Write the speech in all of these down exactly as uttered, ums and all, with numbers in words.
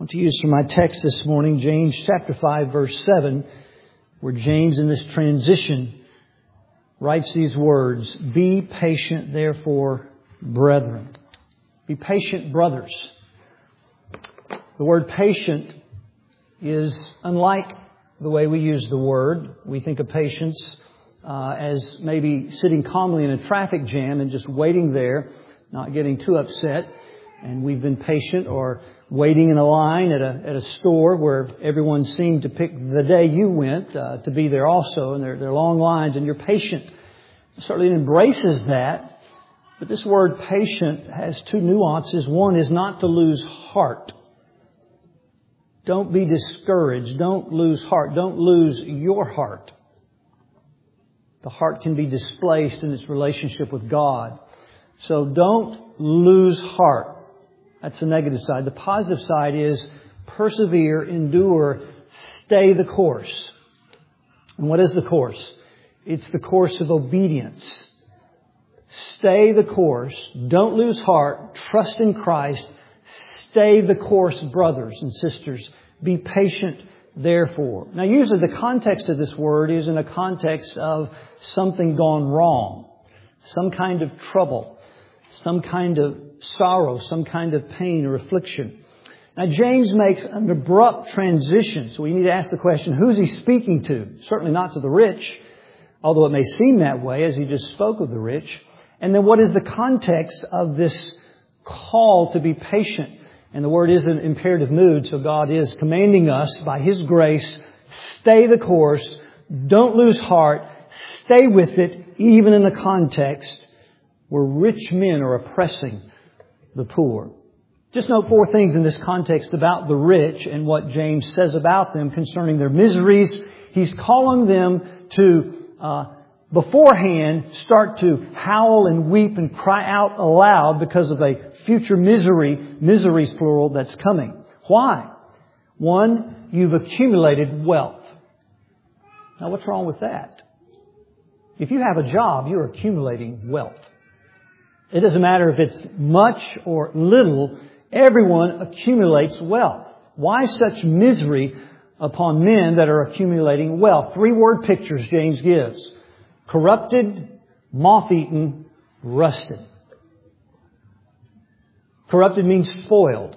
want to use for my text this morning, James chapter five, verse seven, where James in this transition writes these words, "Be patient, therefore, brethren." Be patient, brothers. The word patient is unlike the way we use the word. We think of patience uh, as maybe sitting calmly in a traffic jam and just waiting there, not getting too upset. And we've been patient, or waiting in a line at a at a store where everyone seemed to pick the day you went uh, to be there also, and there, there are long lines, and you're patient. It certainly embraces that. But this word patient has two nuances. One is not to lose heart. Don't be discouraged. Don't lose heart. Don't lose your heart. The heart can be displaced in its relationship with God. So don't lose heart. That's the negative side. The positive side is persevere, endure, stay the course. And what is the course? It's the course of obedience. Stay the course. Don't lose heart. Trust in Christ. Stay the course, brothers and sisters. Be patient, therefore. Now, usually the context of this word is in a context of something gone wrong. Some kind of trouble. Some kind of sorrow. Some kind of pain or affliction. Now, James makes an abrupt transition. So we need to ask the question, who's he speaking to? Certainly not to the rich, although it may seem that way as he just spoke of the rich. And then what is the context of this call to be patient? And the word is an imperative mood, so God is commanding us by His grace, stay the course, don't lose heart, stay with it, even in the context where rich men are oppressing the poor. Just note four things in this context about the rich and what James says about them concerning their miseries. He's calling them to uh, beforehand start to howl and weep and cry out aloud because of a future misery, miseries plural, that's coming. Why? One, you've accumulated wealth. Now, what's wrong with that? If you have a job, you're accumulating wealth. It doesn't matter if it's much or little, everyone accumulates wealth. Why such misery upon men that are accumulating wealth? Three word pictures James gives. Corrupted, moth-eaten, rusted. Corrupted means spoiled.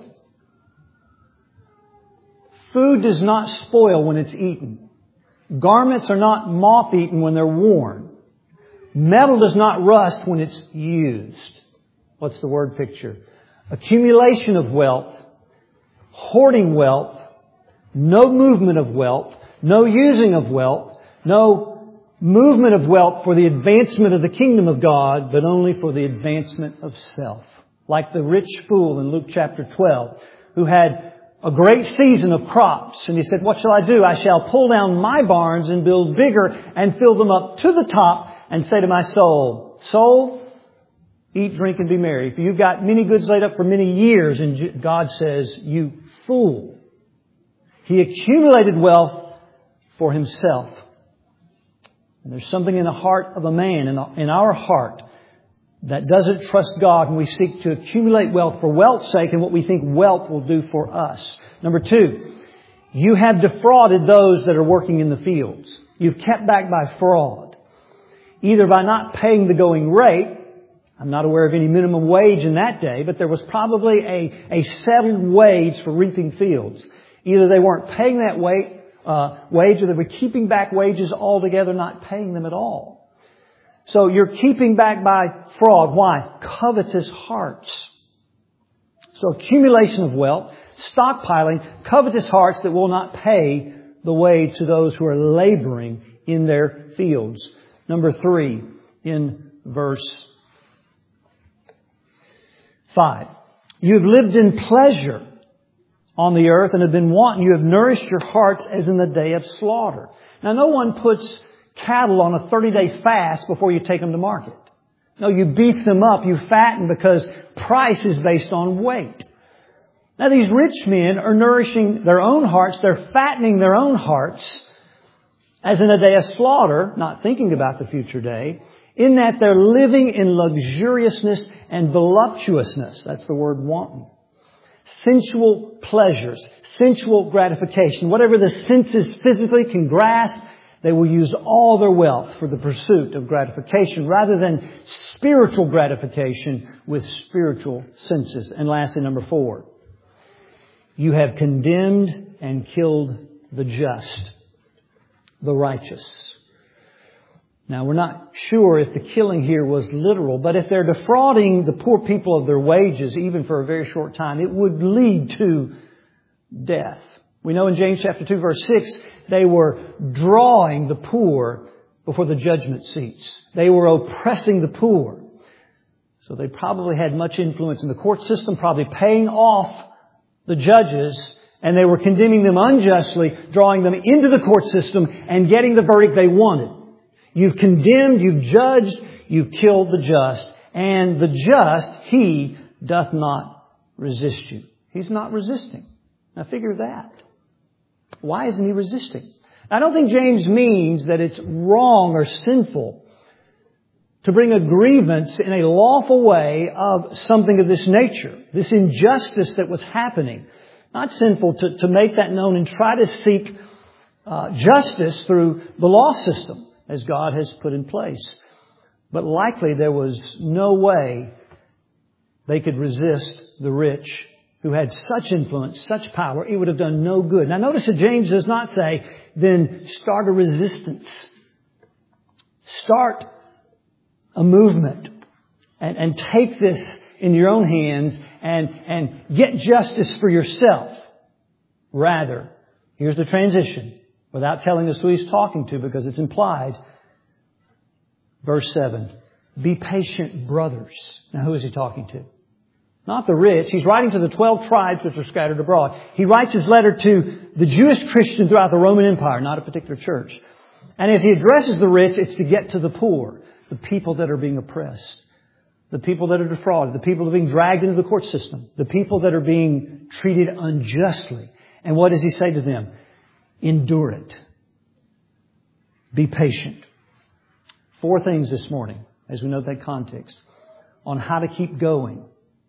Food does not spoil when it's eaten. Garments are not moth-eaten when they're worn. Metal does not rust when it's used. What's the word picture? Accumulation of wealth, hoarding wealth, no movement of wealth, no using of wealth, no movement of wealth for the advancement of the kingdom of God, but only for the advancement of self. Like the rich fool in Luke chapter twelve, who had a great season of crops. And he said, "What shall I do? I shall pull down my barns and build bigger and fill them up to the top and say to my soul, soul, eat, drink, and be merry. For you've got many goods laid up for many years." And God says, "You fool." He accumulated wealth for himself. And there's something in the heart of a man, in our heart, that doesn't trust God when we seek to accumulate wealth for wealth's sake and what we think wealth will do for us. Number two, you have defrauded those that are working in the fields. You've kept back by fraud. Either by not paying the going rate. I'm not aware of any minimum wage in that day, but there was probably a, a settled wage for reaping fields. Either they weren't paying that wage, uh, wage, or they were keeping back wages altogether, not paying them at all. So you're keeping back by fraud. Why? Covetous hearts. So accumulation of wealth, stockpiling, covetous hearts that will not pay the way to those who are laboring in their fields. Number three, in verse five. You have lived in pleasure on the earth and have been wanton. You have nourished your hearts as in the day of slaughter. Now, no one puts cattle on a thirty-day fast before you take them to market. No, you beef them up, you fatten, because price is based on weight. Now, these rich men are nourishing their own hearts. They're fattening their own hearts as in a day of slaughter, not thinking about the future day, in that they're living in luxuriousness and voluptuousness. That's the word wanton. sensual pleasures, sensual gratification. Whatever the senses physically can grasp, they will use all their wealth for the pursuit of gratification rather than spiritual gratification with spiritual senses. And lastly, number four, you have condemned and killed the just, the righteous. Now, we're not sure if the killing here was literal, but if they're defrauding the poor people of their wages, even for a very short time, it would lead to death. We know in James chapter two, verse six, they were drawing the poor before the judgment seats. They were oppressing the poor. So they probably had much influence in the court system, probably paying off the judges, and they were condemning them unjustly, drawing them into the court system and getting the verdict they wanted. You've condemned, you've judged, you've killed the just. And the just, He doth not resist you. He's not resisting. Now figure that. Why isn't He resisting? I don't think James means that it's wrong or sinful to bring a grievance in a lawful way of something of this nature. This injustice that was happening. Not sinful to, to make that known and try to seek uh, justice through the law system as God has put in place. But likely there was no way they could resist the rich who had such influence, such power. It would have done no good. Now notice that James does not say, then start a resistance. Start a movement and, and take this in your own hands and, and get justice for yourself. Rather, here's the transition. Without telling us who he's talking to because it's implied. Verse seven. Be patient, brothers. Now who is he talking to? Not the rich. He's writing to the twelve tribes which are scattered abroad. He writes his letter to the Jewish Christians throughout the Roman Empire, not a particular church. And as he addresses the rich, it's to get to the poor, the people that are being oppressed, the people that are defrauded, the people that are being dragged into the court system, the people that are being treated unjustly. And what does he say to them? Endure it. Be patient. Four things this morning, as we know that context, on how to keep going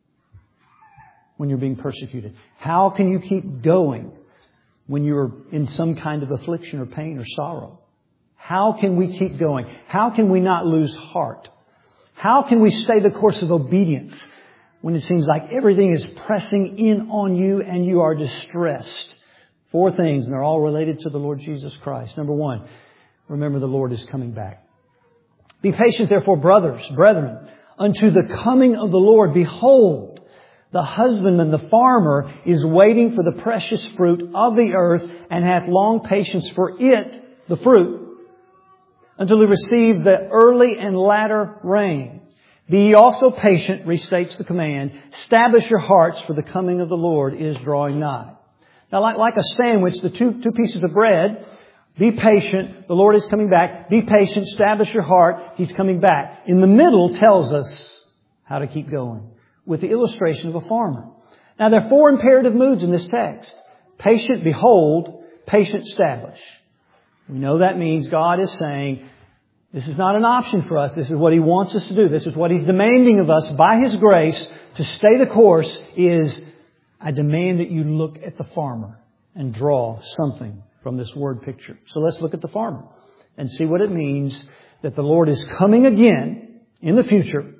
when you're being persecuted. How can you keep going when you're in some kind of affliction or pain or sorrow? How can we keep going? How can we not lose heart? How can we stay the course of obedience when it seems like everything is pressing in on you and you are distressed? Four things, and they're all related to the Lord Jesus Christ. Number one, remember the Lord is coming back. Be patient, therefore, brothers, brethren, unto the coming of the Lord. Behold, the husbandman, the farmer, is waiting for the precious fruit of the earth and hath long patience for it, the fruit, until he receive the early and latter rain. Be ye also patient, restates the command. Establish your hearts, for the coming of the Lord is drawing nigh. Now, like, like a sandwich, the two, two pieces of bread, be patient, the Lord is coming back. Be patient, establish your heart, He's coming back. In the middle tells us how to keep going with the illustration of a farmer. Now, there are four imperative moods in this text. Patient, behold, patient, establish. We know that means God is saying, this is not an option for us. This is what He wants us to do. This is what He's demanding of us by His grace to stay the course is, I demand that you look at the farmer and draw something from this word picture. So let's look at the farmer and see what it means that the Lord is coming again in the future.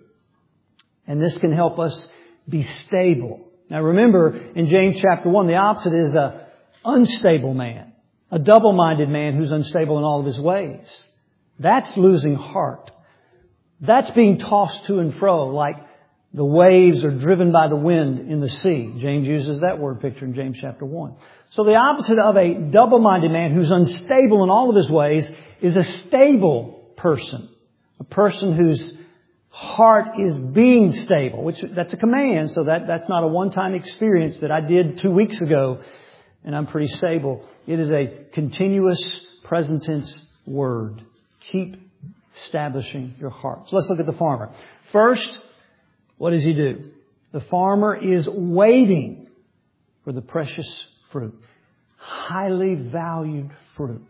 And this can help us be stable. Now remember, in James chapter one, the opposite is a unstable man, a double-minded man who's unstable in all of his ways. That's losing heart. That's being tossed to and fro like the waves are driven by the wind in the sea. James uses that word picture in James chapter one. So the opposite of a double-minded man who's unstable in all of his ways is a stable person. A person whose heart is being stable, which that's a command. So that, that's not a one-time experience that I did two weeks ago and I'm pretty stable. It is a continuous present tense word. Keep establishing your heart. So let's look at the farmer. First, what does he do? The farmer is waiting for the precious fruit. Highly valued fruit.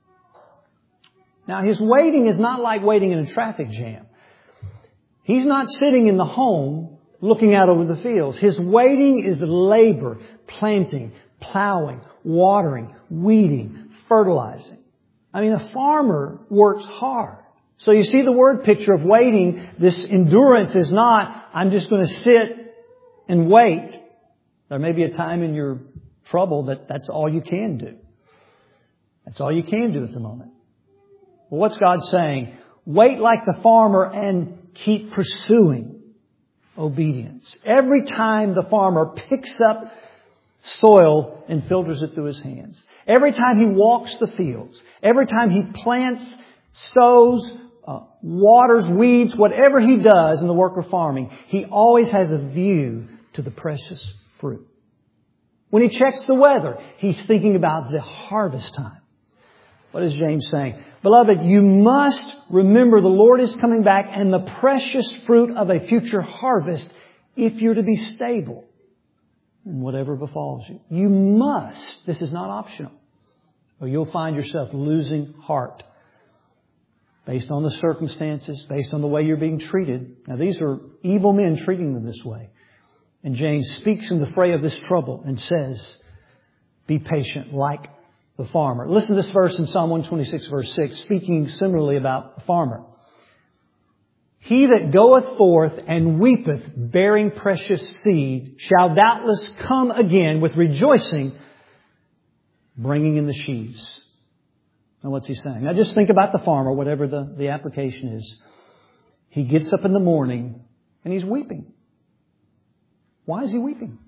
Now, his waiting is not like waiting in a traffic jam. He's not sitting in the home looking out over the fields. His waiting is labor, planting, plowing, watering, weeding, fertilizing. I mean, a farmer works hard. So you see the word picture of waiting. This endurance is not, I'm just going to sit and wait. There may be a time in your trouble that that's all you can do. That's all you can do at the moment. Well, what's God saying? Wait like the farmer and keep pursuing obedience. Every time the farmer picks up soil and filters it through his hands. Every time he walks the fields. Every time he plants, sows, uh, waters, weeds, whatever he does in the work of farming, he always has a view to the precious fruit. When he checks the weather, he's thinking about the harvest time. What is James saying? Beloved, you must remember the Lord is coming back and the precious fruit of a future harvest if you're to be stable in whatever befalls you. You must. This is not optional. Or you'll find yourself losing heart based on the circumstances, based on the way you're being treated. Now, these are evil men treating them this way. And James speaks in the fray of this trouble and says, be patient like the farmer. Listen to this verse in Psalm one twenty-six, verse six, speaking similarly about the farmer. He that goeth forth and weepeth, bearing precious seed, shall doubtless come again with rejoicing, bringing in the sheaves. Now what's he saying? Now just think about the farmer, whatever the, the application is. He gets up in the morning and he's weeping. Why is he weeping?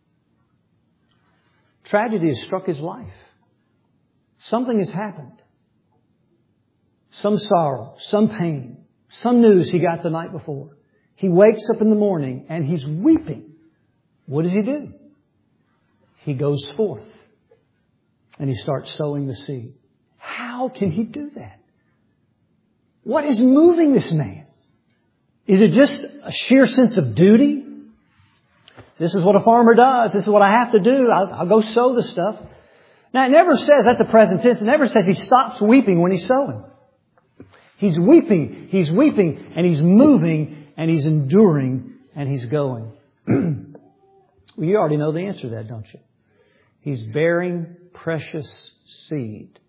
Tragedy has struck his life. Something has happened. Some sorrow, some pain, some news he got the night before. He wakes up in the morning and he's weeping. What does he do? He goes forth and he starts sowing the seed. How can he do that? What is moving this man? Is it just a sheer sense of duty? This is what a farmer does. This is what I have to do. I'll, I'll go sow the stuff. Now, it never says, that's the present tense, it never says he stops weeping when he's sowing. He's weeping, he's weeping, and he's moving, and he's enduring, and he's going. Well, you already know the answer to that, don't you? He's bearing precious seed.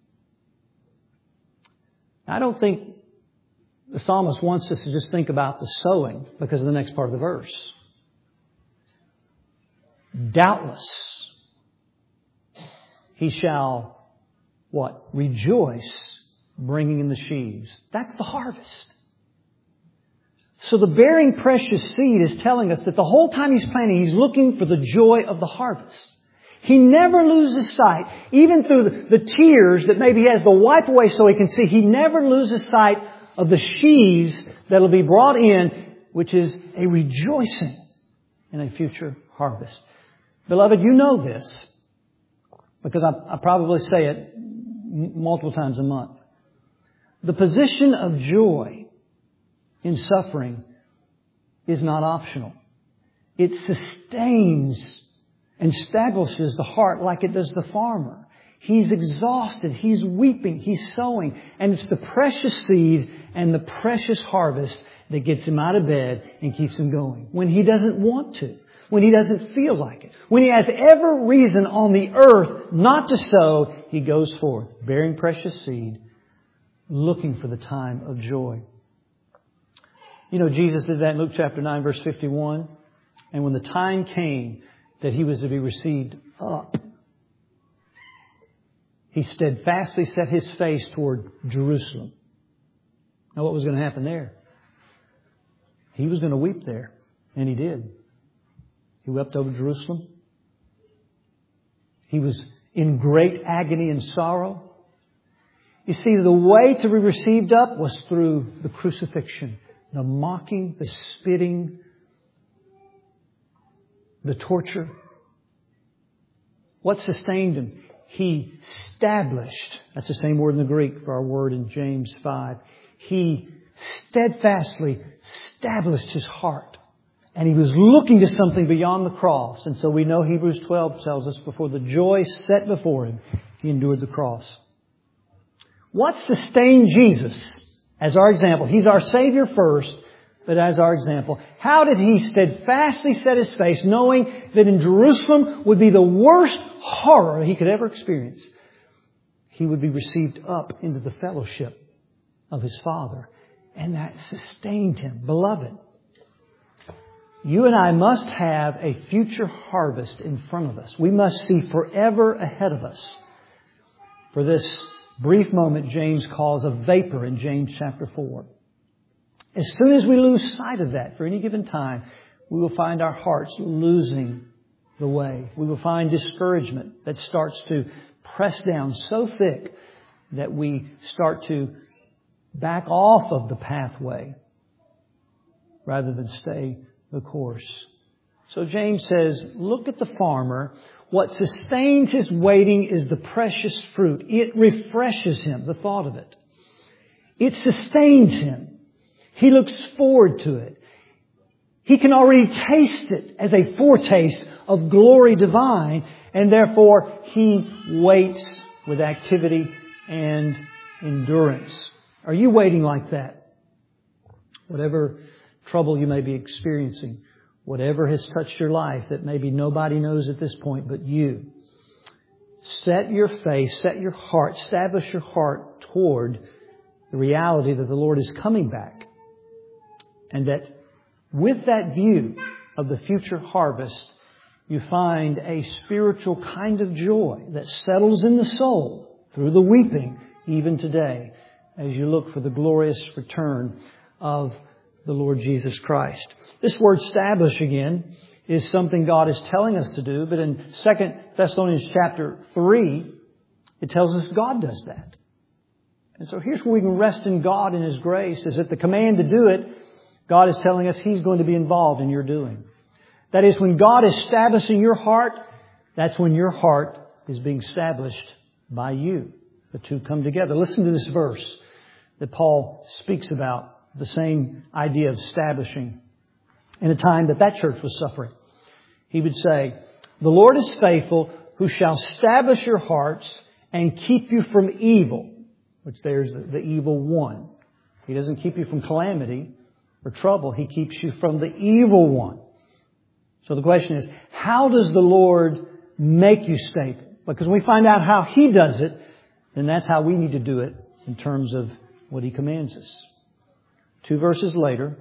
I don't think the psalmist wants us to just think about the sowing because of the next part of the verse. Doubtless, he shall, what? Rejoice, bringing in the sheaves. That's the harvest. So the bearing precious seed is telling us that the whole time he's planting, he's looking for the joy of the harvest. He never loses sight, even through the, the tears that maybe he has to wipe away so he can see. He never loses sight of the sheaves that will be brought in, which is a rejoicing in a future harvest. Beloved, you know this because I, I probably say it multiple times a month. The position of joy in suffering is not optional. It sustains and establishes the heart like it does the farmer. He's exhausted. He's weeping. He's sowing. And it's the precious seed and the precious harvest that gets him out of bed and keeps him going. When he doesn't want to. When he doesn't feel like it. When he has every reason on the earth not to sow, he goes forth, bearing precious seed, looking for the time of joy. You know, Jesus did that in Luke chapter nine, verse fifty-one. And when the time came that he was to be received up, he steadfastly set his face toward Jerusalem. Now, what was going to happen there? He was going to weep there. And he did. He wept over Jerusalem. He was in great agony and sorrow. You see, the way to be received up was through the crucifixion. The mocking, the spitting, the torture. What sustained him? He established. That's the same word in the Greek for our word in James five. He steadfastly established his heart. And he was looking to something beyond the cross. And so we know Hebrews twelve tells us before the joy set before him, he endured the cross. What sustained Jesus as our example? He's our Savior first, but as our example. How did He steadfastly set His face, knowing that in Jerusalem would be the worst horror He could ever experience? He would be received up into the fellowship of His Father. And that sustained Him. Beloved, you and I must have a future harvest in front of us. We must see forever ahead of us. For this brief moment, James calls a vapor in James chapter four. As soon as we lose sight of that for any given time, we will find our hearts losing the way. We will find discouragement that starts to press down so thick that we start to back off of the pathway rather than stay the course. So James says, look at the farmer. What sustains his waiting is the precious fruit. It refreshes him, the thought of it. It sustains him. He looks forward to it. He can already taste it as a foretaste of glory divine, and therefore he waits with activity and endurance. Are you waiting like that? Whatever trouble you may be experiencing, whatever has touched your life that maybe nobody knows at this point but you, set your face, set your heart, establish your heart toward the reality that the Lord is coming back. And that with that view of the future harvest, you find a spiritual kind of joy that settles in the soul through the weeping even today as you look for the glorious return of the Lord Jesus Christ. This word establish again is something God is telling us to do, but in Second Thessalonians chapter three, it tells us God does that. And so here's where we can rest in God and His grace, is that the command to do it, God is telling us He's going to be involved in your doing. That is, when God is establishing your heart, that's when your heart is being established by you. The two come together. Listen to this verse that Paul speaks about the same idea of establishing in a time that that church was suffering. He would say, the Lord is faithful, who shall establish your hearts and keep you from evil, which there's the, the evil one. He doesn't keep you from calamity or trouble. He keeps you from the evil one. So the question is, how does the Lord make you stable? Because when we find out how He does it, then that's how we need to do it in terms of what He commands us. Two verses later,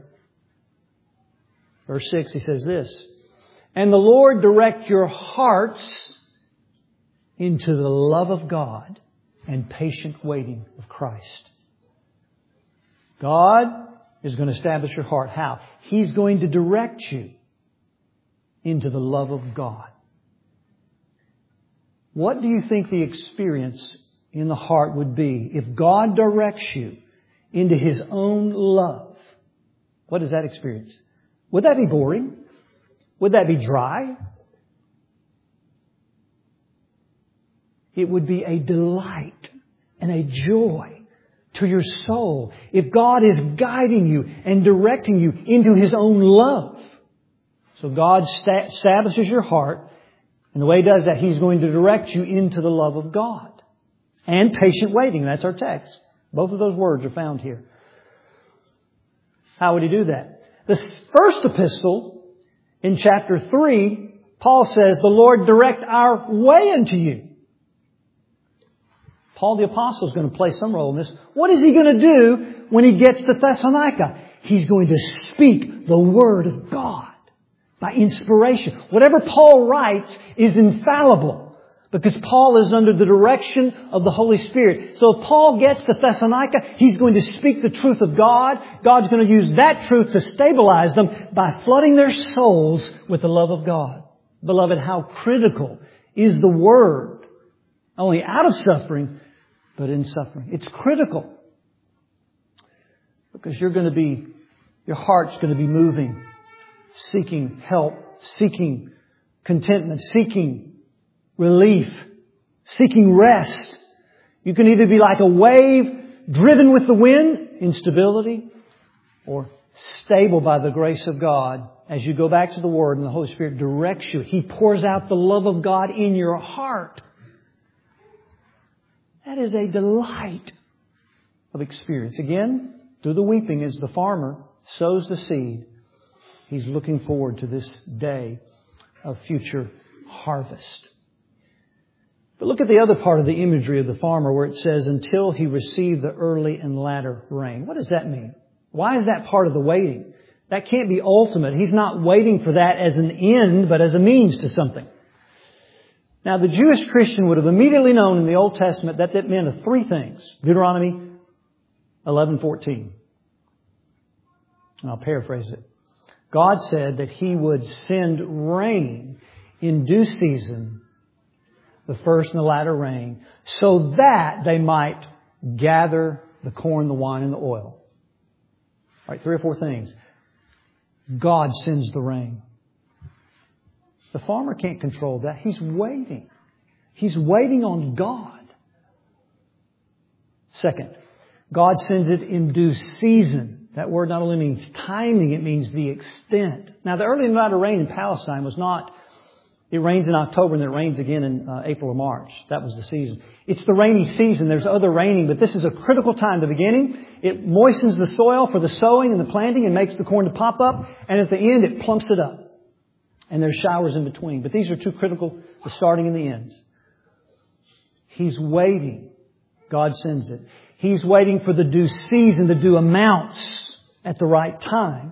verse six, he says this, and the Lord direct your hearts into the love of God and patient waiting of Christ. God is going to establish your heart. How? He's going to direct you into the love of God. What do you think the experience in the heart would be if God directs you into His own love? What is that experience? Would that be boring? Would that be dry? It would be a delight and a joy to your soul if God is guiding you and directing you into His own love. So God sta- establishes your heart, and the way He does that, He's going to direct you into the love of God. And patient waiting, that's our text. Both of those words are found here. How would He do that? The first epistle in chapter three, Paul says, the Lord direct our way unto you. Paul the Apostle is going to play some role in this. What is he going to do when he gets to Thessalonica? He's going to speak the Word of God by inspiration. Whatever Paul writes is infallible, because Paul is under the direction of the Holy Spirit. So if Paul gets to Thessalonica, he's going to speak the truth of God. God's going to use that truth to stabilize them by flooding their souls with the love of God. Beloved, how critical is the Word, not only out of suffering, but in suffering. It's critical, because you're going to be, your heart's going to be moving, seeking help, seeking contentment, seeking relief, seeking rest. You can either be like a wave driven with the wind, instability, or stable by the grace of God as you go back to the Word and the Holy Spirit directs you. He pours out the love of God in your heart. That is a delight of experience. Again, through the weeping as the farmer sows the seed, he's looking forward to this day of future harvest. But look at the other part of the imagery of the farmer where it says, until he received the early and latter rain. What does that mean? Why is that part of the waiting? That can't be ultimate. He's not waiting for that as an end, but as a means to something. Now, the Jewish Christian would have immediately known in the Old Testament that that meant of three things. Deuteronomy eleven fourteen. And I'll paraphrase it. God said that He would send rain in due season, the first and the latter rain, so that they might gather the corn, the wine, and the oil. All right, three or four things. God sends the rain. The farmer can't control that. He's waiting. He's waiting on God. Second, God sends it in due season. That word not only means timing, it means the extent. Now, the early and latter rain in Palestine was not, it rains in October and it rains again in uh, April or March. That was the season. It's the rainy season. There's other raining, but this is a critical time. The beginning, it moistens the soil for the sowing and the planting and makes the corn to pop up. And at the end, it plumps it up. And there's showers in between. But these are two critical, the starting and the ends. He's waiting. God sends it. He's waiting for the due season, the due amounts at the right time.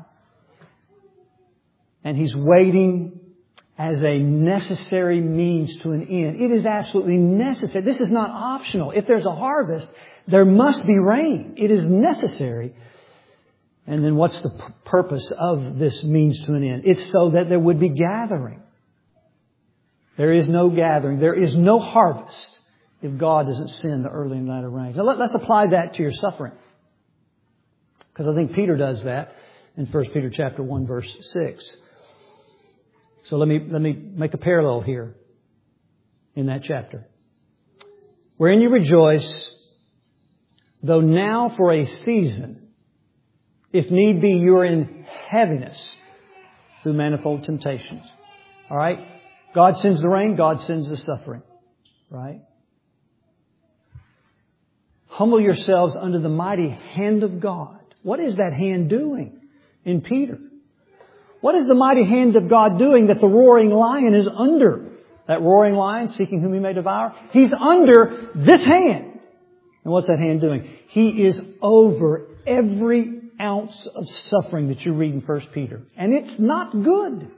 And He's waiting as a necessary means to an end. It is absolutely necessary. This is not optional. If there's a harvest, there must be rain. It is necessary. And then what's the p- purpose of this means to an end? It's so that there would be gathering. There is no gathering. There is no harvest if God doesn't send the early and latter rains. Now let, let's apply that to your suffering. Because I think Peter does that in First Peter chapter one, verse six. So let me, let me make a parallel here in that chapter. Wherein you rejoice, though now for a season, if need be, you are in heaviness through manifold temptations. All right? God sends the rain. God sends the suffering. Right? Humble yourselves under the mighty hand of God. What is that hand doing in Peter? What is the mighty hand of God doing that the roaring lion is under? That roaring lion seeking whom he may devour. He's under this hand. And what's that hand doing? He is over every ounce of suffering that you read in First Peter. And it's not good.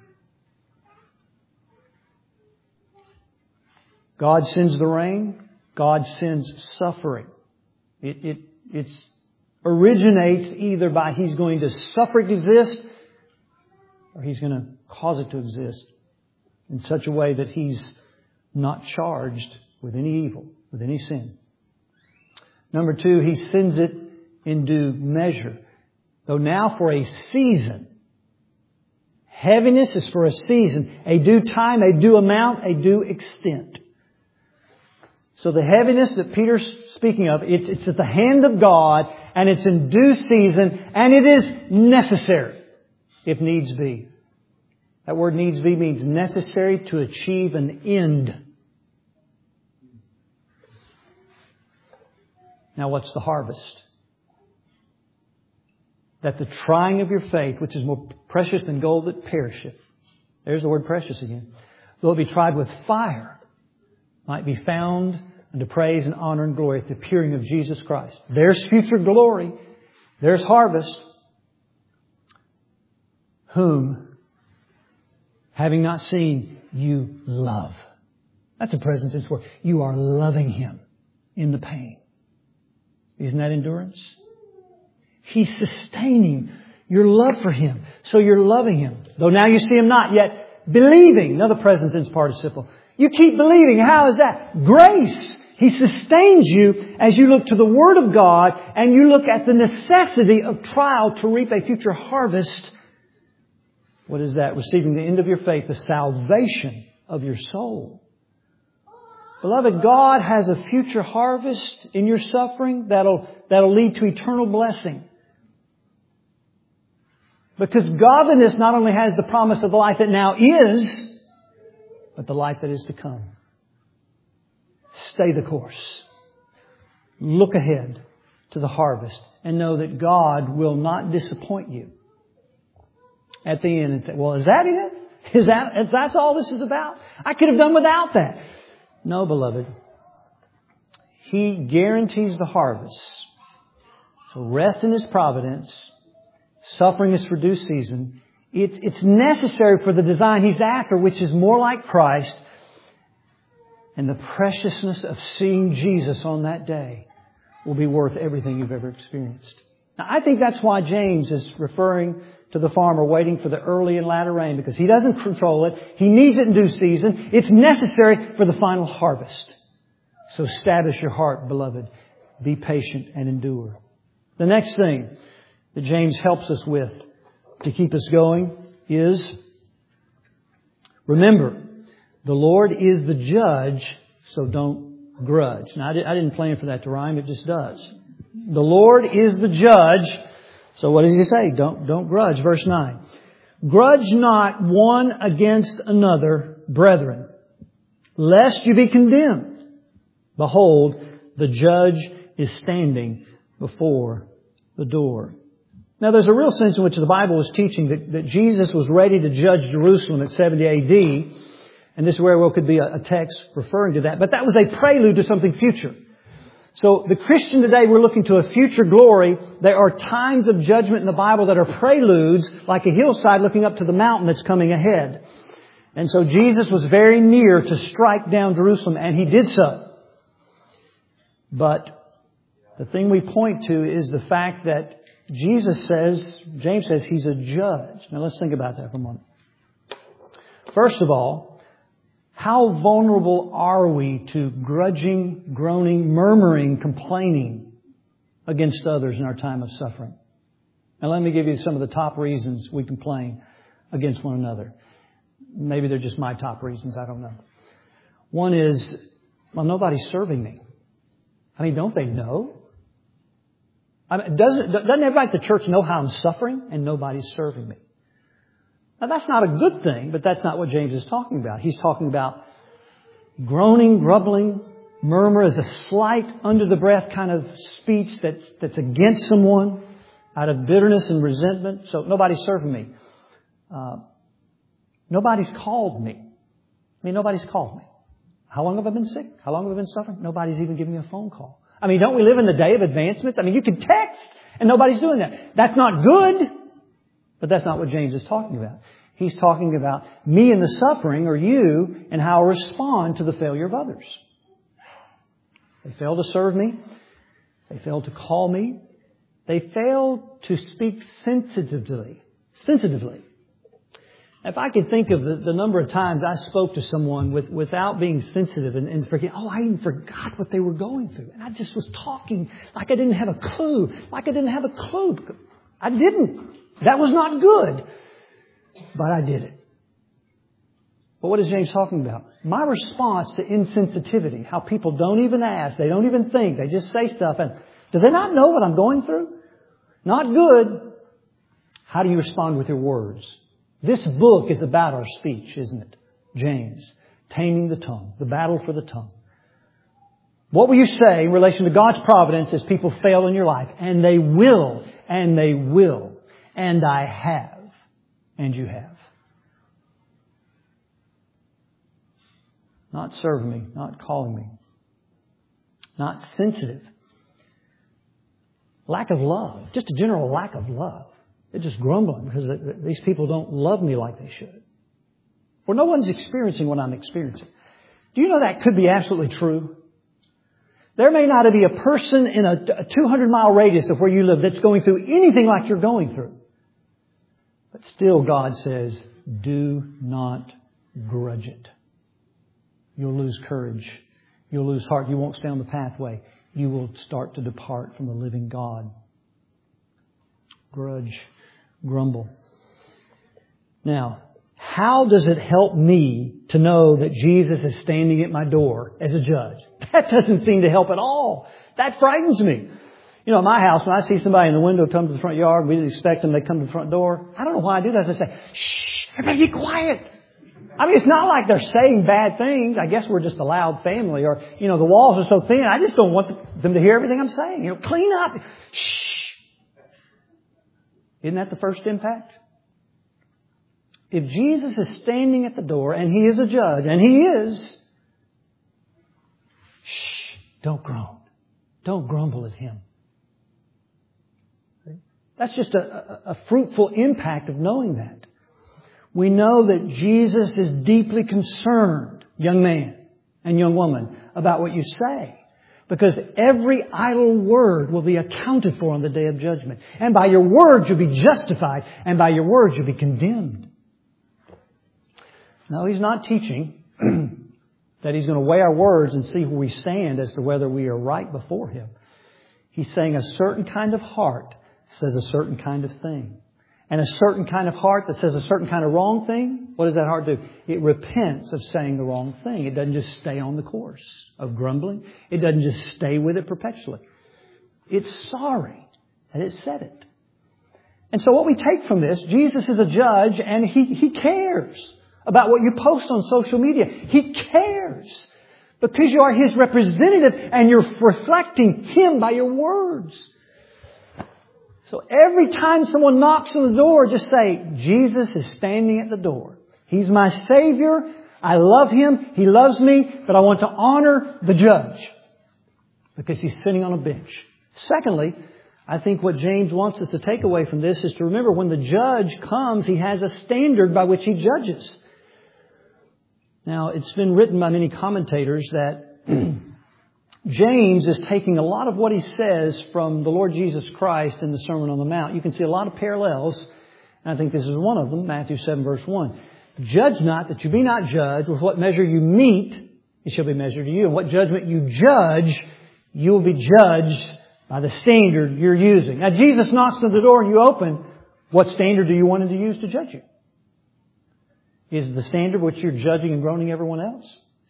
God sends the rain. God sends suffering. It, it it's originates either by He's going to suffer to exist, or He's going to cause it to exist in such a way that He's not charged with any evil, with any sin. Number two, He sends it in due measure. Though now for a season. Heaviness is for a season. A due time, a due amount, a due extent. So the heaviness that Peter's speaking of, it's, it's at the hand of God, and it's in due season, and it is necessary, if needs be. That word needs be means necessary to achieve an end. Now what's the harvest? That the trying of your faith, which is more precious than gold that perisheth. There's the word precious again. Though it be tried with fire, might be found unto praise and honor and glory at the appearing of Jesus Christ. There's future glory. There's harvest. Whom, having not seen, you love. That's a present tense word. You are loving Him in the pain. Isn't that endurance? He's sustaining your love for Him. So you're loving Him. Though now you see Him not, yet believing. Another present tense participle. You keep believing. How is that? Grace. He sustains you as you look to the Word of God and you look at the necessity of trial to reap a future harvest. What is that? Receiving the end of your faith, the salvation of your soul. Beloved, God has a future harvest in your suffering that'll, that'll lead to eternal blessing. Because godliness not only has the promise of the life that now is, but the life that is to come. Stay the course. Look ahead. to the harvest and know that God will not disappoint you at the end and say, well, is that it? Is that, is that's all this is about? I could have done without that. No, beloved. He guarantees the harvest. So rest in His providence. Suffering is for due season. It, it's necessary for the design He's after, which is more like Christ. And the preciousness of seeing Jesus on that day will be worth everything you've ever experienced. Now, I think that's why James is referring to the farmer waiting for the early and latter rain, because he doesn't control it. He needs it in due season. It's necessary for the final harvest. So establish your heart, beloved. Be patient and endure. The next thing that James helps us with to keep us going is, remember, the Lord is the judge, so don't grudge. Now, I didn't plan for that to rhyme. It just does. The Lord is the judge. So what does He say? Don't, don't grudge. Verse nine. Grudge not one against another, brethren, lest you be condemned. Behold, the judge is standing before the door. Now, there's a real sense in which the Bible is teaching that, that Jesus was ready to judge Jerusalem at seventy A D. And this very well could be a, a text referring to that. But that was a prelude to something future. So the Christian today, we're looking to a future glory. There are times of judgment in the Bible that are preludes, like a hillside looking up to the mountain that's coming ahead. And so Jesus was very near to strike down Jerusalem, and He did so. But the thing we point to is the fact that Jesus says, James says He's a judge. Now let's think about that for a moment. First of all, how vulnerable are we to grudging, groaning, murmuring, complaining against others in our time of suffering? Now let me give you some of the top reasons we complain against one another. Maybe they're just my top reasons, I don't know. One is, well, nobody's serving me. I mean, don't they know? I mean, doesn't, doesn't everybody at the church know how I'm suffering and nobody's serving me? Now, that's not a good thing, but that's not what James is talking about. He's talking about groaning, grumbling, murmur as a slight, under-the-breath kind of speech that's, that's against someone out of bitterness and resentment. So nobody's serving me. Uh, nobody's called me. I mean, nobody's called me. How long have I been sick? How long have I been suffering? Nobody's even given me a phone call. I mean, don't we live in the day of advancements? I mean, you can text and nobody's doing that. That's not good. But that's not what James is talking about. He's talking about me and the suffering, or you, and how I respond to the failure of others. They fail to serve me. They fail to call me. They fail to speak sensitively. Sensitively. If I could think of the, the number of times I spoke to someone with, without being sensitive and, and forget, oh, I even forgot what they were going through. And I just was talking like I didn't have a clue. Like I didn't have a clue. I didn't. That was not good. But I did it. But what is James talking about? My response to insensitivity, how people don't even ask, they don't even think, they just say stuff. And do they not know what I'm going through? Not good. How do you respond with your words? This book is about our speech, isn't it? James, taming the tongue, the battle for the tongue. What will you say in relation to God's providence as people fail in your life? And they will, and they will. And I have, and you have. Not serving me, not calling me, not sensitive. Lack of love, just a general lack of love. They're just grumbling because these people don't love me like they should. Well, no one's experiencing what I'm experiencing. Do you know that could be absolutely true? There may not be a person in a two hundred mile radius of where you live that's going through anything like you're going through. But still God says, do not grudge it. You'll lose courage. You'll lose heart. You won't stay on the pathway. You will start to depart from the living God. Grudge, grumble. Now, how does it help me to know that Jesus is standing at my door as a judge? That doesn't seem to help at all. That frightens me. You know, at my house, when I see somebody in the window come to the front yard, we expect them, they come to the front door. I don't know why I do that. I say, shh, everybody get quiet. I mean, it's not like they're saying bad things. I guess we're just a loud family, or, you know, the walls are so thin. I just don't want them to hear everything I'm saying. You know, clean up. Shh. Isn't that the first impact? If Jesus is standing at the door and He is a judge, and He is, shh, don't groan. Don't grumble at Him. That's just a, a, a fruitful impact of knowing that. We know that Jesus is deeply concerned, young man and young woman, about what you say. Because every idle word will be accounted for on the day of judgment. And by your words you'll be justified. And by your words you'll be condemned. No, He's not teaching that He's going to weigh our words and see where we stand as to whether we are right before Him. He's saying a certain kind of heart says a certain kind of thing. And a certain kind of heart that says a certain kind of wrong thing, what does that heart do? It repents of saying the wrong thing. It doesn't just stay on the course of grumbling. It doesn't just stay with it perpetually. It's sorry that it said it. And so what we take from this, Jesus is a judge and He, he cares about what you post on social media. He cares because you are His representative and you're reflecting Him by your words. So every time someone knocks on the door, just say, Jesus is standing at the door. He's my Savior. I love Him. He loves me. But I want to honor the judge because He's sitting on a bench. Secondly, I think what James wants us to take away from this is to remember when the judge comes, he has a standard by which he judges. Now, it's been written by many commentators that James is taking a lot of what he says from the Lord Jesus Christ in the Sermon on the Mount. You can see a lot of parallels. And I think this is one of them, Matthew seven verse one. Judge not that you be not judged. With what measure you meet, it shall be measured to you. And what judgment you judge, you will be judged by the standard you're using. Now, Jesus knocks on the door and you open. What standard do you want Him to use to judge you? Is the standard which you're judging and groaning everyone else?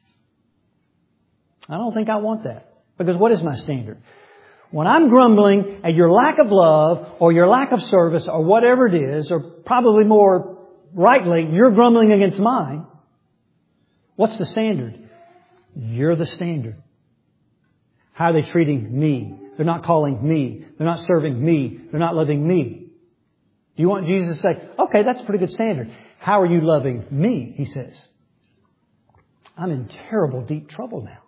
I don't think I want that. Because what is my standard? When I'm grumbling at your lack of love or your lack of service or whatever it is, or probably more rightly, you're grumbling against mine, what's the standard? You're the standard. How are they treating me? They're not calling me. They're not serving me. They're not loving me. Do you want Jesus to say, okay, that's a pretty good standard. How are you loving me? He says. I'm in terrible, deep trouble now.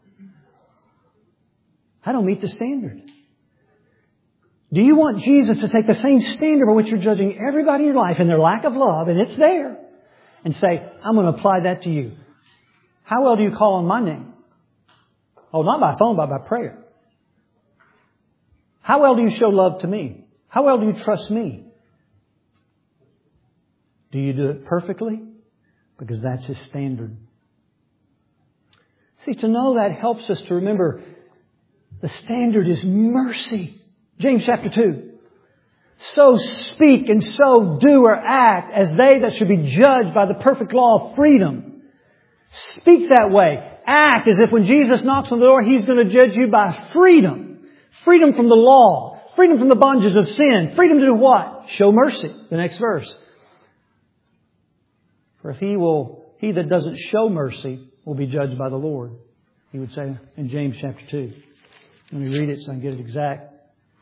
I don't meet the standard. Do you want Jesus to take the same standard by which you're judging everybody in your life and their lack of love, and it's there, and say, I'm going to apply that to you? How well do you call on my name? Oh, not by phone, but by prayer. How well do you show love to me? How well do you trust me? Do you do it perfectly? Because that's His standard. See, to know that helps us to remember the standard is mercy. James chapter two. So speak and so do or act as they that should be judged by the perfect law of freedom. Speak that way. Act as if when Jesus knocks on the door, He's going to judge you by freedom. Freedom from the law. Freedom from the bondages of sin. Freedom to do what? Show mercy. The next verse. For if he will, he that doesn't show mercy will be judged by the Lord. He would say in James chapter two. Let me read it so I can get it exact.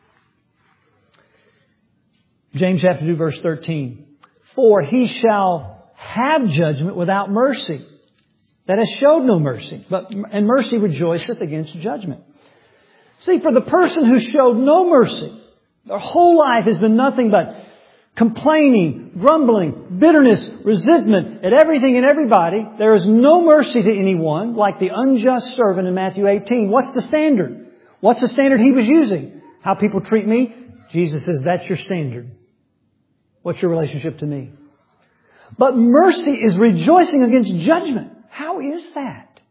James chapter two verse thirteen. For he shall have judgment without mercy, that has showed no mercy, but and mercy rejoiceth against judgment. See, for the person who showed no mercy, their whole life has been nothing but complaining, grumbling, bitterness, resentment at everything and everybody. There is no mercy to anyone, like the unjust servant in Matthew eighteen. What's the standard? What's the standard he was using? How people treat me? Jesus says, that's your standard. What's your relationship to me? But mercy is rejoicing against judgment. How is that?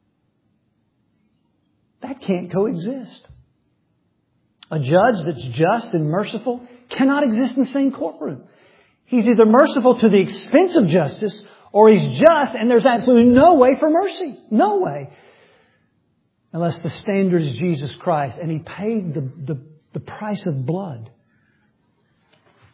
That can't coexist. A judge that's just and merciful cannot exist in the same courtroom. He's either merciful to the expense of justice, or he's just and there's absolutely no way for mercy. No way. Unless the standard is Jesus Christ and He paid the, the, the price of blood.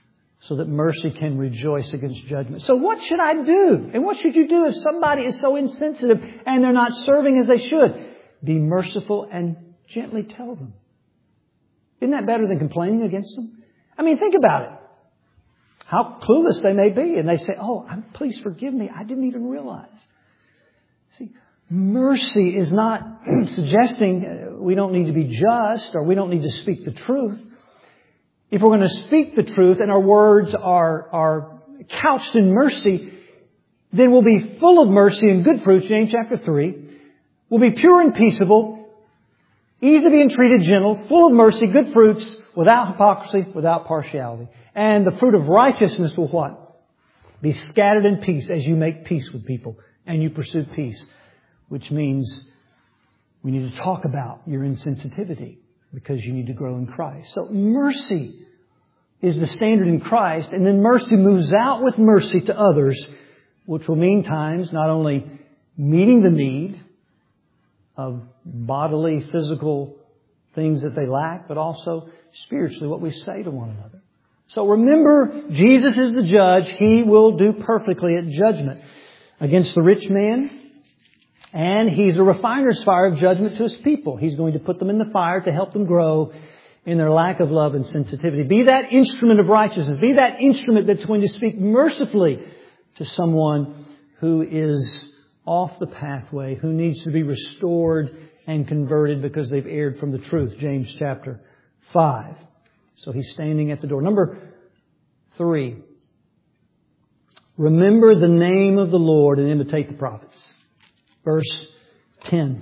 so that mercy can rejoice against judgment. So what should I do? And what should you do if somebody is so insensitive and they're not serving as they should? Be merciful and gently tell them. Isn't that better than complaining against them? I mean, think about it. How clueless they may be. And they say, oh, please forgive me. I didn't even realize. See, mercy is not suggesting we don't need to be just or we don't need to speak the truth. If we're going to speak the truth and our words are, are couched in mercy, then we'll be full of mercy and good fruits, James chapter three. We'll be pure and peaceable, easy to be entreated, gentle, full of mercy, good fruits, without hypocrisy, without partiality. And the fruit of righteousness will what? Be scattered in peace as you make peace with people and you pursue peace, which means we need to talk about your insensitivity because you need to grow in Christ. So mercy is the standard in Christ, and then mercy moves out with mercy to others, which will mean times not only meeting the need of bodily, physical things that they lack, but also spiritually what we say to one another. So remember, Jesus is the judge. He will do perfectly at judgment against the rich man. And He's a refiner's fire of judgment to His people. He's going to put them in the fire to help them grow in their lack of love and sensitivity. Be that instrument of righteousness. Be that instrument that's going to speak mercifully to someone who is off the pathway, who needs to be restored and converted because they've erred from the truth. James chapter five. So He's standing at the door. Number three. Remember the name of the Lord and imitate the prophets. Verse ten.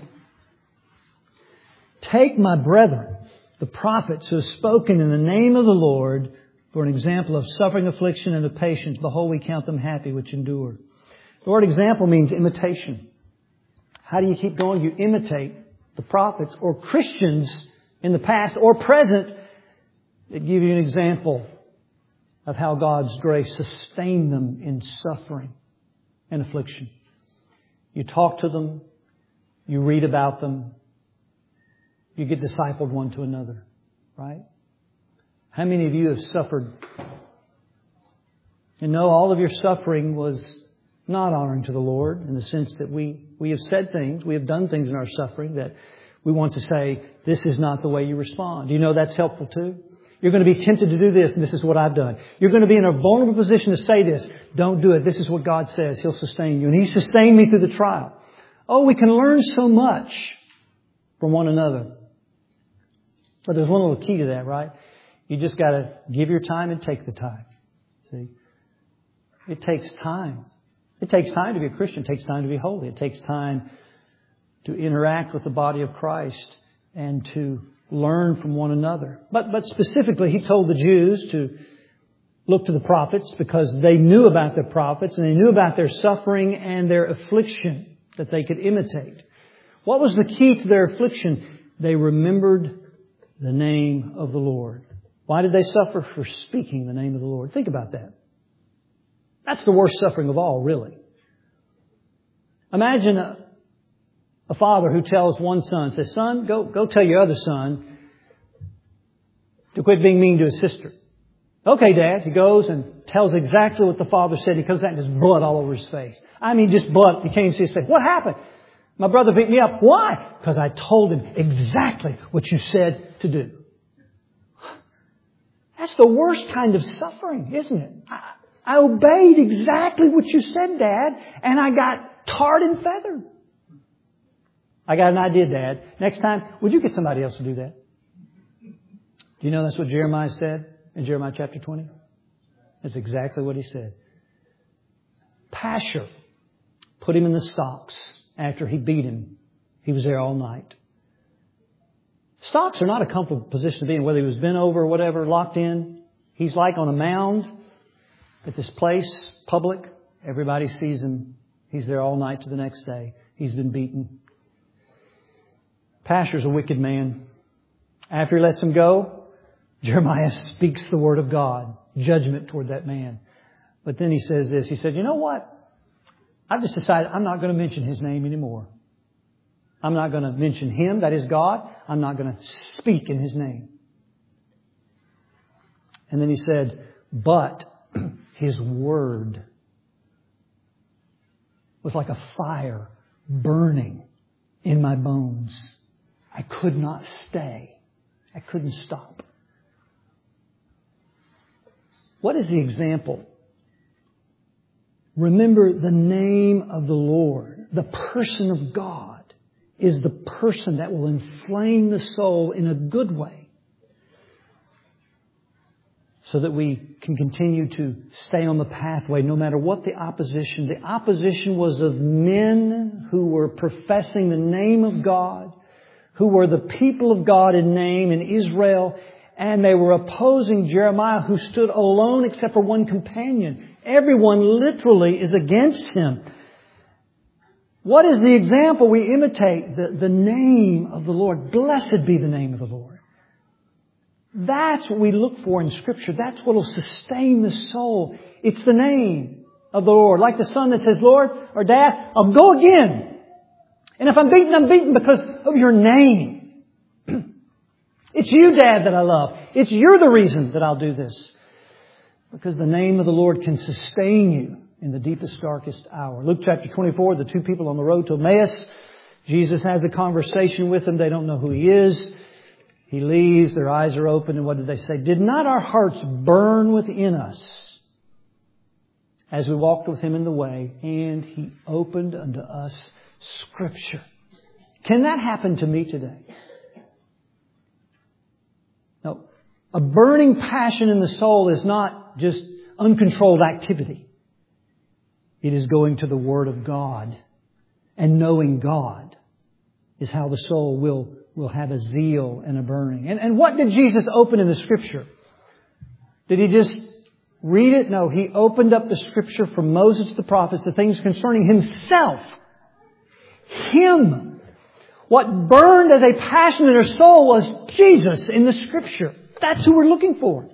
Take my brethren, the prophets who have spoken in the name of the Lord, for an example of suffering, affliction, and of patience. Behold, we count them happy which endure. The word example means imitation. How do you keep going? You imitate the prophets or Christians in the past or present that give you an example of how God's grace sustained them in suffering and affliction. You talk to them. You read about them. You get discipled one to another. Right? How many of you have suffered? And know all of your suffering was not honoring to the Lord in the sense that we, we have said things, we have done things in our suffering that we want to say, this is not the way you respond. Do you know that's helpful too? You're going to be tempted to do this, and this is what I've done. You're going to be in a vulnerable position to say this. Don't do it. This is what God says. He'll sustain you. And He sustained me through the trial. Oh, we can learn so much from one another. But there's one little key to that, right? You just got to give your time and take the time. See? It takes time. It takes time to be a Christian. It takes time to be holy. It takes time to interact with the body of Christ and to learn from one another. But but specifically, He told the Jews to look to the prophets because they knew about the prophets and they knew about their suffering and their affliction that they could imitate. What was the key to their affliction? They remembered the name of the Lord. Why did they suffer? For speaking the name of the Lord. Think about that. That's the worst suffering of all, really. Imagine a, a father who tells one son, says, son, go, go tell your other son to quit being mean to his sister. Okay, Dad. He goes and tells exactly what the father said. He comes out and there's blood all over his face. I mean, just blood. He can't see his face. What happened? My brother beat me up. Why? Because I told him exactly what you said to do. That's the worst kind of suffering, isn't it? I, I obeyed exactly what you said, Dad, and I got tarred and feathered. I got an idea, Dad. Next time, would you get somebody else to do that? Do you know that's what Jeremiah said in Jeremiah chapter twenty? That's exactly what he said. Pashur put him in the stocks after he beat him. He was there all night. Stocks are not a comfortable position to be in, whether he was bent over or whatever, locked in. He's like on a mound at this place, public. Everybody sees him. He's there all night to the next day. He's been beaten. Pashur's a wicked man. After he lets him go, Jeremiah speaks the word of God, judgment toward that man. But then he says this. He said, you know what? I've just decided I'm not going to mention his name anymore. I'm not going to mention him, that is God. I'm not going to speak in his name. And then he said, but His Word was like a fire burning in my bones. I could not stay. I couldn't stop. What is the example? Remember the name of the Lord. The person of God is the person that will inflame the soul in a good way, so that we can continue to stay on the pathway no matter what the opposition. The opposition was of men who were professing the name of God, who were the people of God in name in Israel, and they were opposing Jeremiah, who stood alone except for one companion. Everyone literally is against him. What is the example we imitate? The, the name of the Lord. Blessed be the name of the Lord. That's what we look for in Scripture. That's what will sustain the soul. It's the name of the Lord. Like the son that says, Lord or Dad, I'll go again. And if I'm beaten, I'm beaten because of your name. It's you, Dad, that I love. It's you're the reason that I'll do this. Because the name of the Lord can sustain you in the deepest, darkest hour. Luke chapter twenty-four, the two people on the road to Emmaus. Jesus has a conversation with them. They don't know who He is. He leaves. Their eyes are open. And what did they say? Did not our hearts burn within us as we walked with Him in the way, and He opened unto us Scripture? Can that happen to me today? No. A burning passion in the soul is not just uncontrolled activity. It is going to the Word of God and knowing God is how the soul will, will have a zeal and a burning. And, and what did Jesus open in the Scripture? Did He just read it? No, He opened up the Scripture from Moses to the prophets, the things concerning Himself. Him. What burned as a passion in her soul was Jesus in the Scripture. That's who we're looking for.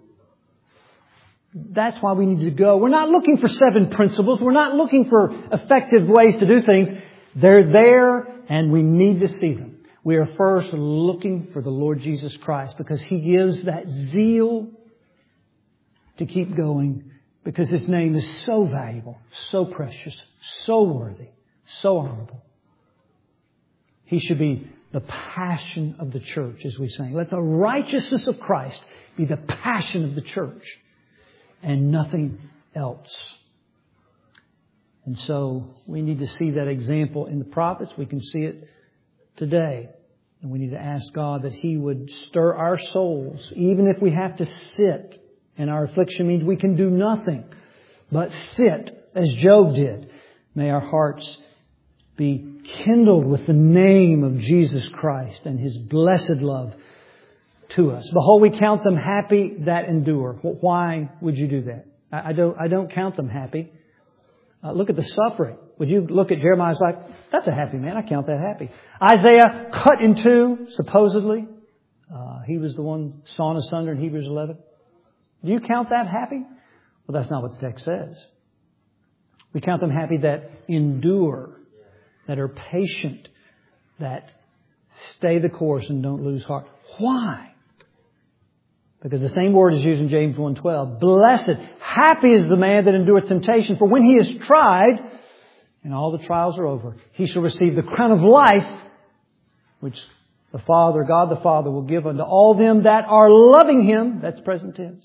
That's why we need to go. We're not looking for seven principles. We're not looking for effective ways to do things. They're there and we need to see them. We are first looking for the Lord Jesus Christ because He gives that zeal to keep going because His name is so valuable, so precious, so worthy, so honorable. He should be the passion of the church, as we sang. Let the righteousness of Christ be the passion of the church and nothing else. And so we need to see that example in the prophets. We can see it today. And we need to ask God that He would stir our souls, even if we have to sit. And our affliction means we can do nothing but sit, as Job did. May our hearts be kindled with the name of Jesus Christ and His blessed love to us. Behold, we count them happy that endure. Why would you do that? I don't, I don't count them happy. Uh, look at the suffering. Would you look at Jeremiah's life? That's a happy man. I count that happy. Isaiah cut in two, supposedly. Uh, he was the one sawn asunder in Hebrews eleven. Do you count that happy? Well, that's not what the text says. We count them happy that endure, that are patient, that stay the course and don't lose heart. Why? Because the same word is used in James one twelve. Blessed, happy is the man that endureth temptation, for when he is tried, and all the trials are over, he shall receive the crown of life, which the Father, God the Father, will give unto all them that are loving Him. That's present tense.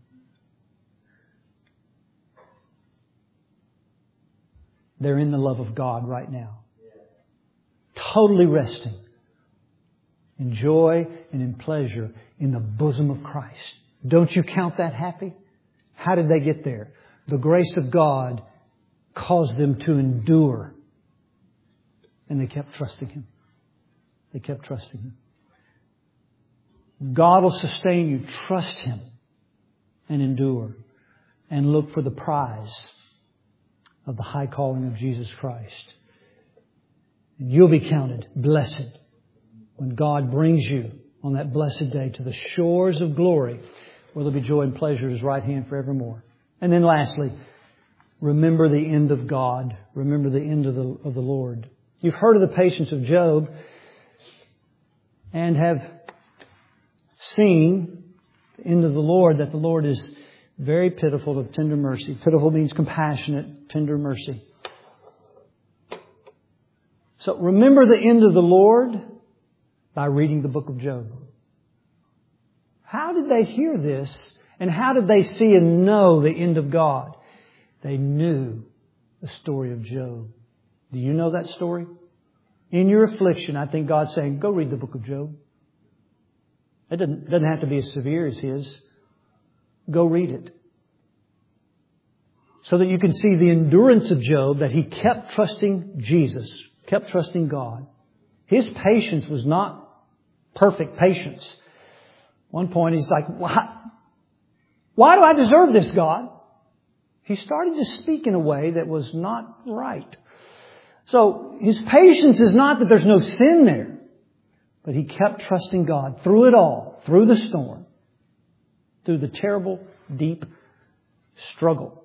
They're in the love of God right now. Totally resting in joy and in pleasure in the bosom of Christ. Don't you count that happy? How did they get there? The grace of God caused them to endure. And they kept trusting Him. They kept trusting Him. God will sustain you. Trust Him and endure. And look for the prize of the high calling of Jesus Christ. And you'll be counted blessed when God brings you on that blessed day to the shores of glory where there'll be joy and pleasure at His right hand forevermore. And then lastly, remember the end of God. Remember the end of the, of the Lord. You've heard of the patience of Job and have seen the end of the Lord, that the Lord is Very pitiful of tender mercy. Pitiful means compassionate, tender mercy. So remember the end of the Lord by reading the book of Job. How did they hear this? And how did they see and know the end of God? They knew the story of Job. Do you know that story? In your affliction, I think God's saying, go read the book of Job. It doesn't, doesn't have to be as severe as his. Go read it. So that you can see the endurance of Job, that he kept trusting Jesus, kept trusting God. His patience was not perfect patience. One point he's like, why, why do I deserve this, God? He started to speak in a way that was not right. So his patience is not that there's no sin there, but he kept trusting God through it all, through the storm, through the terrible, deep struggle.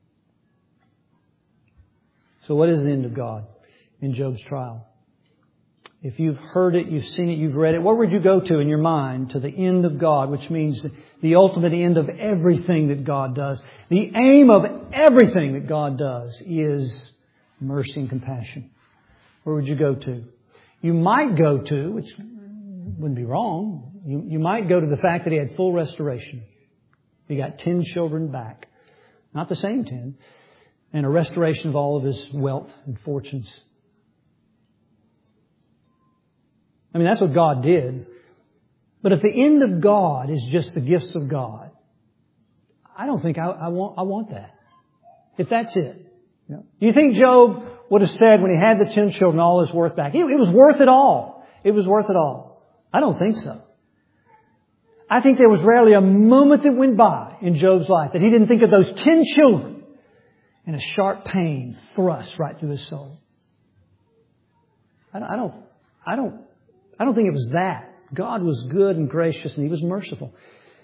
So what is the end of God in Job's trial? If you've heard it, you've seen it, you've read it, where would you go to in your mind? To the end of God, which means the ultimate end of everything that God does. The aim of everything that God does is mercy and compassion. Where would you go to? You might go to, which wouldn't be wrong, you, you might go to the fact that he had full restoration. He got ten children back. Not the same ten. And a restoration of all of his wealth and fortunes. I mean, that's what God did. But if the end of God is just the gifts of God, I don't think I, I want I want that. If that's it. You know, do you think Job would have said when he had the ten children all his worth back, it, it was worth it all. It was worth it all. I don't think so. I think there was rarely a moment that went by in Job's life that he didn't think of those ten children and a sharp pain thrust right through his soul. I don't, I don't, I don't, I don't think it was that. God was good and gracious and He was merciful.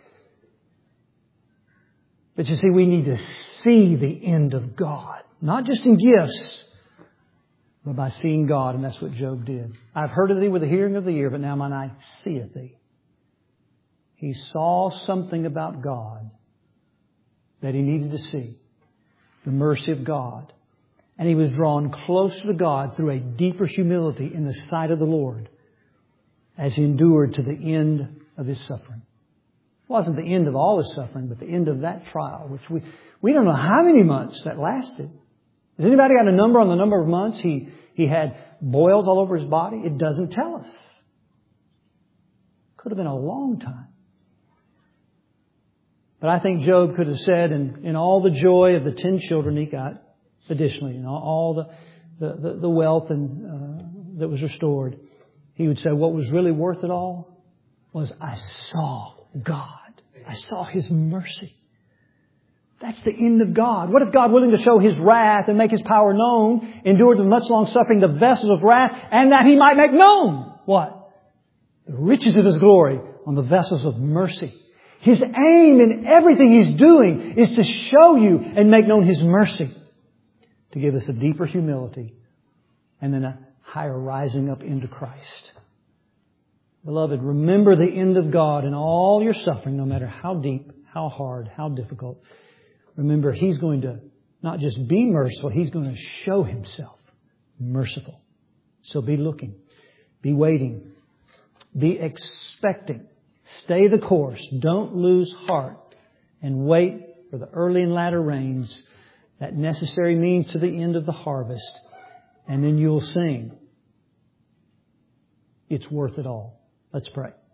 But you see, we need to see the end of God. Not just in gifts, but by seeing God. And that's what Job did. I've heard of Thee with the hearing of the ear, but now mine eye seeth Thee. He saw something about God that he needed to see. The mercy of God. And he was drawn closer to God through a deeper humility in the sight of the Lord as he endured to the end of his suffering. It wasn't the end of all his suffering, but the end of that trial, which we, we don't know how many months that lasted. Has anybody got a number on the number of months he, he had boils all over his body? It doesn't tell us. Could have been a long time. But I think Job could have said, in, in all the joy of the ten children he got, additionally, you know, all the, the, the, the wealth and uh, that was restored, he would say, what was really worth it all was I saw God. I saw His mercy. That's the end of God. What if God, willing to show His wrath and make His power known, endured with much long suffering the vessels of wrath, and that He might make known what? The riches of His glory on the vessels of mercy. His aim in everything He's doing is to show you and make known His mercy. To give us a deeper humility and then a higher rising up into Christ. Beloved, remember the end of God in all your suffering, no matter how deep, how hard, how difficult. Remember, He's going to not just be merciful, He's going to show Himself merciful. So be looking, be waiting, be expecting. Stay the course. Don't lose heart. And wait for the early and latter rains, that necessary means to the end of the harvest. And then you'll sing, it's worth it all. Let's pray.